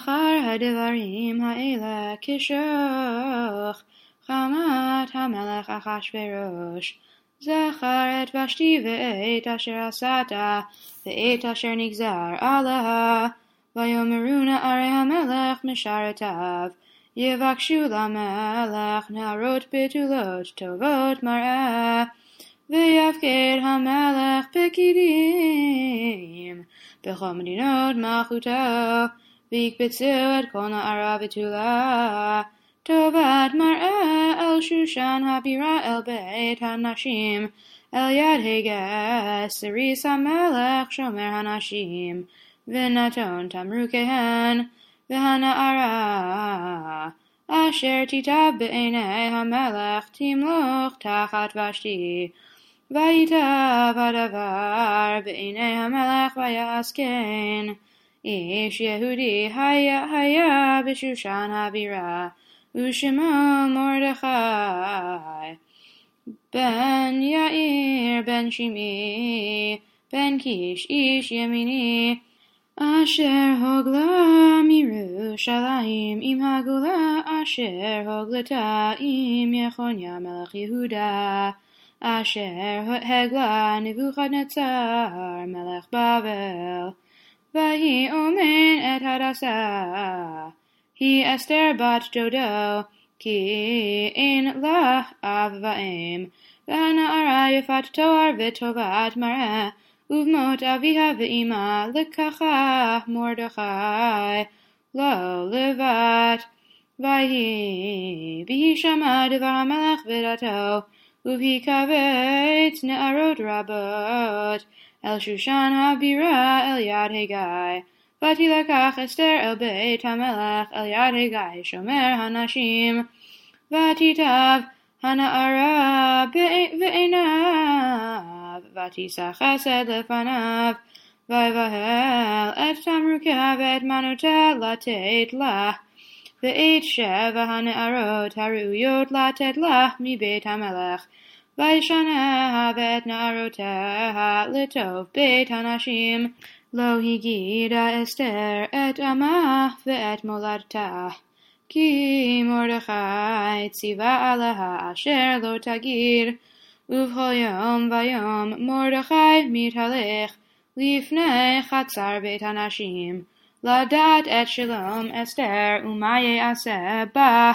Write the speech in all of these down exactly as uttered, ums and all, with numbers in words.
אחר הדברים האלה כשוך חמת המלך אחשוורוש. זכר את ושתי ואת אשר עשת ואת אשר נגזר עליה. ויאמרו נערי המלך משרתיו יבקשו למלך נערות בתולות טובות מראה. ויפקד המלך פקידים בכל מדינות מלכותו ויקבצו את כל נערה בתולה טובת מראה אל שושן הבירה אל בית הנשים אל יד הגה סריס המלך שומר הנשים ונתון תמרוקיהן. והנערה אשר תיטב בעיני המלך תמלוך תחת ושתי. ויטב הדבר בעיני המלך ויעש כן. איש יהודי היה היה בשושן הבירה ושמו מרדכי בן יאיר בן שמעי בן קיש איש ימיני אשר הוגלה מירושלים עם הגולה אשר הוגלתה עם יחוניה מלך יהודה אשר הגלה נבוכדנצר מלך בבל. ויהי אומן את הדסה היא אסתר בת דודו כי אין לה אב ואם. והנערה יפת תואר וטובת מראה ובמות אביה ואמה לקחה מרדכי לא לבד. ויהי והיא שמעה דבר המלך ודתו ובהי קבץ נערות רבות אל שושן הבירה אל יד הגיא. ותילקח אסתר אל בית המלך אל יד הגיא שומר הנשים. ותיטב הנערה בעיניו ותישא חסד לפניו. ויבהל את תמרוקיה ואת מנותיה לתת לה ואת שבע הנערות הראויות לתת לה מבית המלך. וישנה ואת נערותיה לטוב בית הנשים. לא הגידה אסתר את עמה ואת מולדתה כי מרדכי ציווה עליה אשר לא תגיד. ובכל יום ויום מרדכי מתהלך לפני חצר בית הנשים לדעת את שלום אסתר ומה יעשה בה.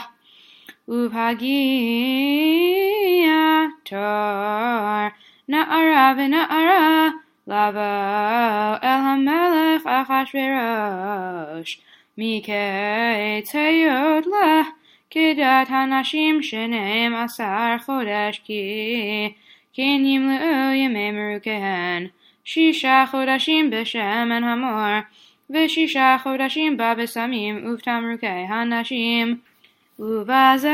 ובהגיע תור נערה ונערה לבוא אל המלך אחשוורוש מקץ היות לה כדת הנשים שנים עשר חודש כי כן ימלאו ימי מרוקיהן שישה חודשים בשמן המור ושישה חודשים בבשמים ובתמרוקי הנשים. ובזה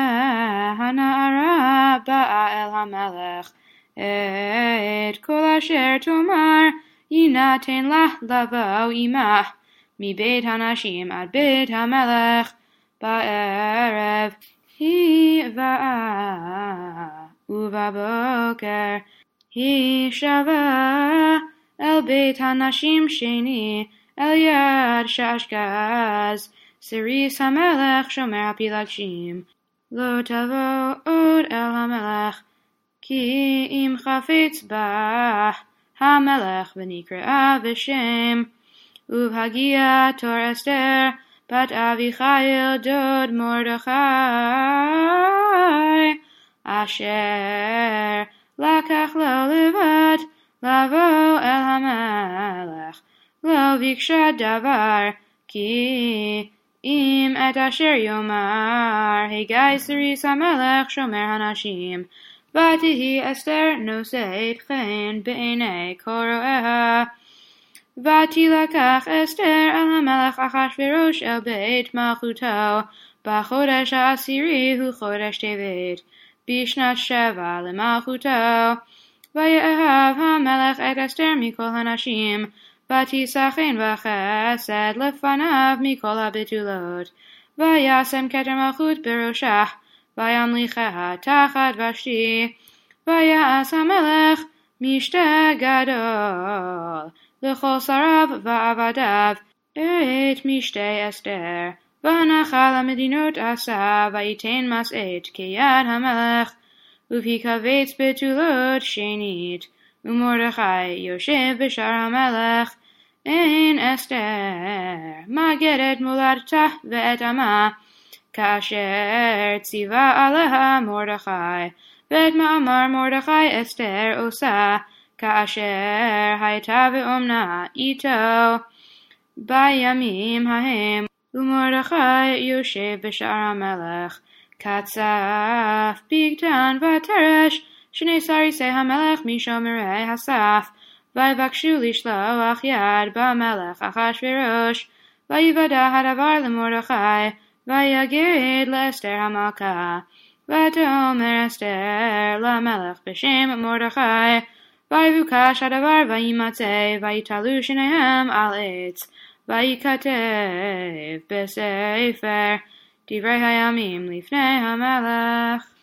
הנערה באה אל המלך את כל אשר תאמר יינתן לה לבוא עמה מבית הנשים עד בית המלך. בערב היא באה ובבוקר היא שבה אל בית הנשים שני אל יד שאשכז סריס המלך שומר הפילגשים. לא תבוא עוד אל המלך כי אם חפץ בה המלך ונקראה בשם. ובהגיע תור אסתר בת אביחיל דוד מרדכי אשר לקח לו לבד לבוא אל המלך לא ביקשה דבר כי אם את אשר יאמר הגיא סריס המלך שומר הנשים. ותהי אסתר נושאת חן בעיני כל רואיה. ותילקח אסתר אל המלך אחשוורוש אל בית מלכותו בחודש העשירי הוא חודש טבת בשנת שבע למלכותו. ויאהב המלך את אסתר מכל הנשים ותישא חן וחסד לפניו מכל הבתולות. וישם כתר מלכות בראשה וימליכה תחת ושתי. ויעש המלך משתה גדול לכל שריו ועבדיו את משתה אסתר, ונחל המדינות עשה, ויתן מסעת כיד המלך, ויקבץ בתולות שנית, ומרדכי יושב בשער המלך. אין אסתר מגדת מולדתה ואת עמה, כאשר ציווה עליה מרדכי, ואת מאמר מרדכי אסתר עושה, כאשר הייתה באומנה איתו בימים ההם. ומרדכי יושב בשער המלך, כצף בגתן ותרש, שני סריסי המלך משומרי הסף, ויבקשו לשלוח יד במלך אחשוורוש. ויוודע הדבר למרדכי, ויגד לאסתר המלכה. ותאמר אסתר למלך בשם מרדכי, ויבוקש הדבר וימצא, ויתלו שניהם על עץ, וייכתב בספר דברי הימים לפני המלך.